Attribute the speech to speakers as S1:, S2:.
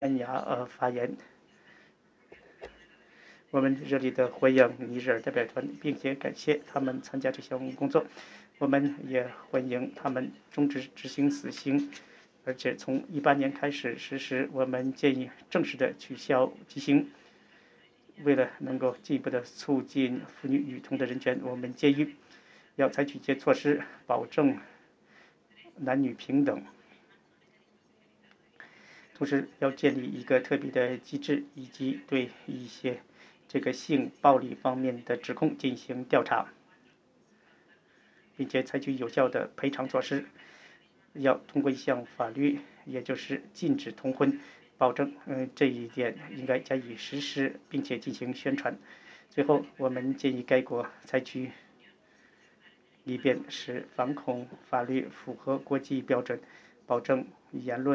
S1: 班牙发言。我们热烈地欢迎尼日尔代表团，并且感谢他们参加这项工作。我们也欢迎他们终止执行死刑，而且从18年开始实施。我们建议正式的取消极刑。为了能够进一步的促进妇女女童的人权，我们建议要采取一些措施，保证男女平等。同时要建立一个特别的机制，以及对一些性暴力方面的指控进行调查，并且采取有效的赔偿措施。要通过一项法律，也就是禁止同婚，保证这一点应该加以实施，并且进行宣传。最后，我们建议该国采取以便使反恐法律符合国际标准，保证言论